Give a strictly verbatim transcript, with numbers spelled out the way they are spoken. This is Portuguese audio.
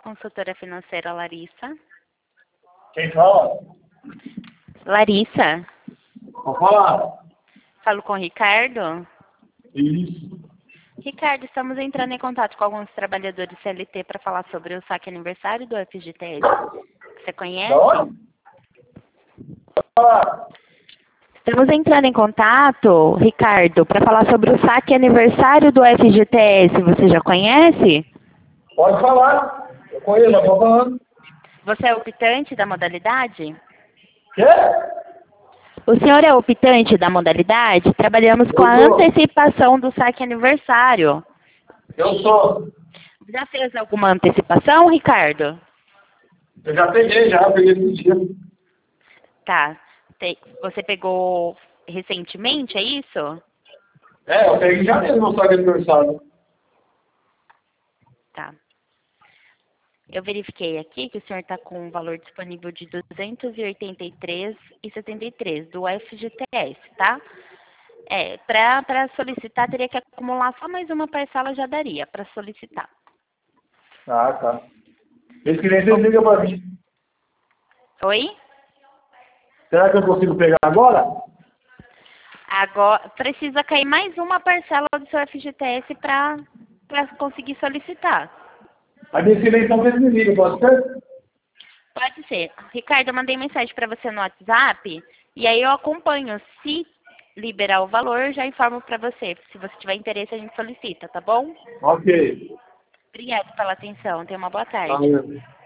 consultora financeira Larissa. Quem fala? Larissa, Pode falar. falo com o Ricardo. Isso. Ricardo, estamos entrando em contato com alguns trabalhadores C L T para falar sobre o saque aniversário do F G T S. Você conhece? Da onde? Pode falar. Estamos entrando em contato, Ricardo, para falar sobre o saque aniversário do F G T S. Você já conhece? Pode falar. Eu conheço, mas pode falar. Você é optante da modalidade? Quê? O senhor é optante da modalidade? Trabalhamos com a Eu sou. antecipação do saque aniversário. Eu sou. Já fez alguma antecipação, Ricardo? Eu já peguei, já. Peguei esse dia. Tá. Te- Você pegou recentemente, é isso? É, eu peguei já mesmo no saque aniversário. Tá. Eu verifiquei aqui que o senhor está com um valor disponível de duzentos e oitenta e três reais e setenta e três centavos do F G T S, tá? É, para para solicitar teria que acumular só mais uma parcela, já daria para solicitar. Ah, tá. Esse cliente ele liga pra mim. Oi? Será que eu consigo pegar agora? Agora, precisa cair mais uma parcela do seu F G T S para para conseguir solicitar. Aí nesse cliente então ele me liga, pode ser? Pode ser. Ricardo, eu mandei mensagem para você no WhatsApp e aí eu acompanho. Se liberar o valor, eu já informo para você. Se você tiver interesse, a gente solicita, tá bom? Ok. Obrigada pela atenção. Tenha uma boa tarde. Valeu.